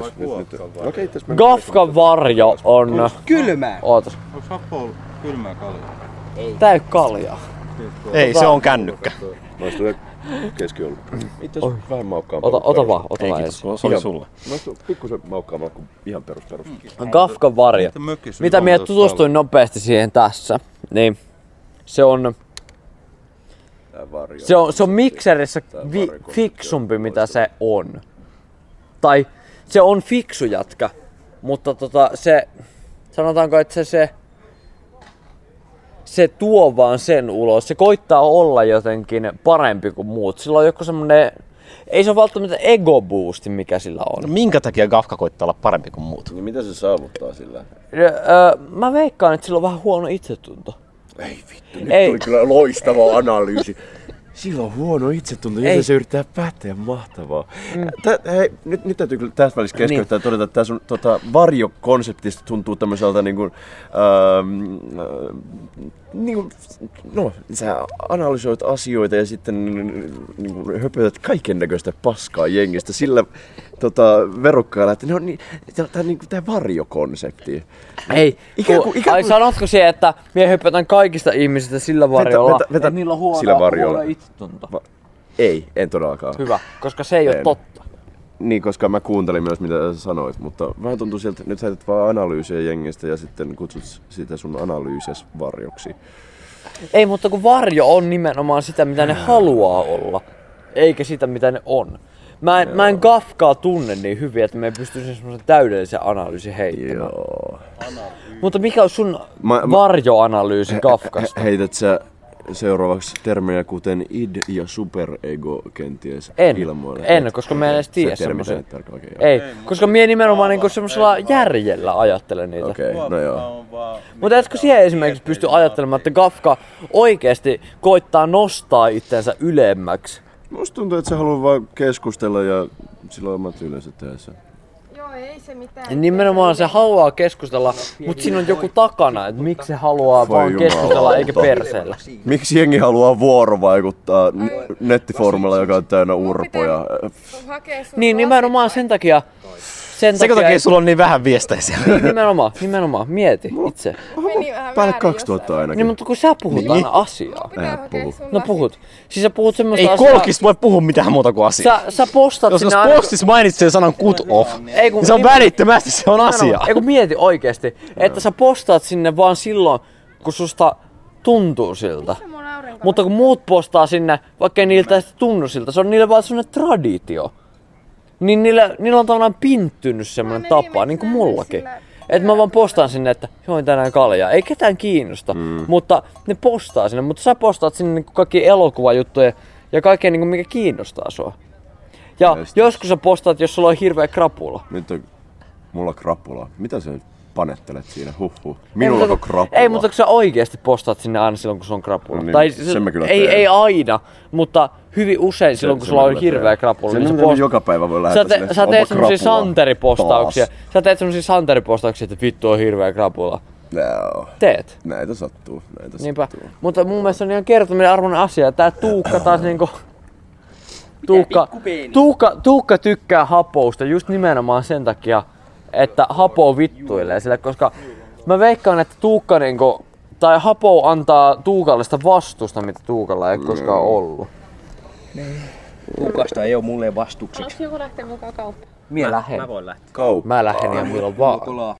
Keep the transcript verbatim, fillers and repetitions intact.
itses, nyt, nyt. Okei, itses Gafkan varjo on... Kylmää. Ootas. Onks Happolla kylmää kaljaa? Ei. Tää ei oo kaljaa. Ei, se on kännykkä. Maistuu keskiollu. Itse asiassa vähän maukkaampaa. Ota, ota vaan, ota Ei vaan kiitos, ensin. se oli sulle. Maistuu pikkusen maukkaampaa kuin ihan perus perus. Gafkan varjo. Mitä minä tutustuin nopeasti siihen tässä, niin se on... Se on, se on mikserissä vi, fiksumpi mitä se on. Tai se on fiksu jätkä, mutta tota se, sanotaanko että se, se, se tuo vaan sen ulos. Se koittaa olla jotenkin parempi kuin muut. Sillä on joku semmonen, ei se ole välttämättä ego boosti mikä sillä on. No, minkä takia Gafka koittaa olla parempi kuin muut? Niin mitä se saavuttaa sillä? Öö, mä veikkaan, että sillä on vähän huono itsetunto. Ei vittu, nyt Ei. tuli kyllä loistava analyysi. Sillä on huono itsetunto, ja se yrittää päättää mahtavaa. Mm. Tää, hei, nyt, nyt täytyy kyllä tässä välissä keskeyttää niin. Todeta, että tämä sun tota, varjokonseptista tuntuu tämmöiseltä niin kuin, ähm, äh, niin kuin, no, sä analysoit asioita ja sitten niin kuin, höpötät kaiken näköistä paskaa jengistä sillä tota, verukkailla, että no niin, tämä on niin kuin tämä varjokonsepti. Ei, ikään kuin, ikään ai kuin... sanotko se, että minä höpötän kaikista ihmisistä sillä varjolla, vetä, vetä, vetä, että niillä on huono, sillä varjolla. huono itsetunto? Va- ei, en todellakaan. Hyvä, koska se ei en. ole totta. Niin, koska mä kuuntelin myös mitä sä sanoit, mutta vähän tuntuu siltä, että nyt sä teet vaan analyysiä jengistä ja sitten kutsut sitä sun analyysias varjoksi. Ei, mutta kun varjo on nimenomaan sitä, mitä ne haluaa olla, eikä sitä, mitä ne on. Mä en, mä en Gafkaa tunne niin hyvin, että me ei pystyisin semmoisen täydellisen analyysin heittämään. Joo. Mutta mikä on sun mä, varjoanalyysi Gafkasta? He, heität sä seuraavaksi termejä kuten id ja superego kenties en, ilmoille? En, koska mä en edes tiedä semmoisen. Ei, ei, koska mie nimenomaan niinku semmoisella järjellä ajattelen niitä. Okei, okay, no joo. Mutta etkö siihen esimerkiksi pysty ajattelemaan, että Gafka oikeesti koittaa nostaa itsensä ylemmäksi? Musta tuntuu, että sä haluat vaan keskustella ja silloin omat yleensä tehdä sen. Joo, ei se mitään. Nimenomaan se haluaa keskustella, mutta siinä on joku takana, että miksi se haluaa Voi vaan keskustella jumalauta. eikä perseellä. Miksi jengi haluaa vuorovaikuttaa n- nettifoorumilla, joka on täynnä urpoja? Niin, nimenomaan sen takia... Sen Senkö takia sulla on niin vähän viesteisiä? Niin, nimenomaan, nimenomaan. Mieti itse. Päälle kaksituhatta ainakin. Niin, mutta kun sä puhut niin. aina asiaa. Älä puhu. No puhut. Siis sä puhut semmoista Ei asiaa... kolkista voi puhua mitään muuta kuin asiaa. Sä, sä postat jos, sinne jos aina... postissa mainitsee sanan cut off, ei, kun, niin se on välittömästi, se on asia. Ei kun mieti oikeesti, että sä postaat sinne vaan silloin, kun susta tuntuu siltä. Mutta kun muut postaa sinne, vaikka ei niiltä ei tunnu siltä, se on niille vaan semmonen traditio. Niin niillä, niillä on tavallaan pinttynyt semmonen tapa, niin kuin mullakin. Että mä vaan postaan sinne, että join tänään kaljaa. Ei ketään kiinnosta, mm. mutta ne postaa sinne. Mutta sä postaat sinne niin kaikki elokuvajuttuja ja kaikkea niin mikä kiinnostaa sua. Ja Just. joskus sä postaat, jos sulla on hirveä krapula. Nyt on mulla krapula. Mitä sä nyt panettelet siinä? Huhhuh. Minulla on krapula. Ei, mutta kun sä oikeesti postaat sinne aina silloin, kun sulla on krapula. No niin, tai sen mä kyllä ei, teen. ei aina, mutta hyvin usein silloin, kun se sulla on hirveä krapula. Sen niin post... joka päivä voi lähettää sä, te, sä teet semmosia santeripostauksia. Taas. Sä teet semmosia santeripostauksia, että vittu on hirveä krapula. No. Teet. Näitä sattuu. Näitä Niinpä. sattuu. Mutta mun mielestä on ihan kertominen arvoinen asia. Tää Tuukka taas niinku... Tuukka, Tuukka, Tuukka tykkää Hapousta just nimenomaan sen takia, että Hapo vittuilee sille, koska mä veikkaan, että Tuukka niinku, tai Hapo antaa Tuukalle sitä vastusta, mitä Tuukalla ei koskaan ollut. Tuukasta ei oo mulle vastukseksi. Onko joku lähteä mukaan kauppaan? Mie lähen. Mä voin lähteä. Kauppaa. Mä lähen ihan milloin vaan.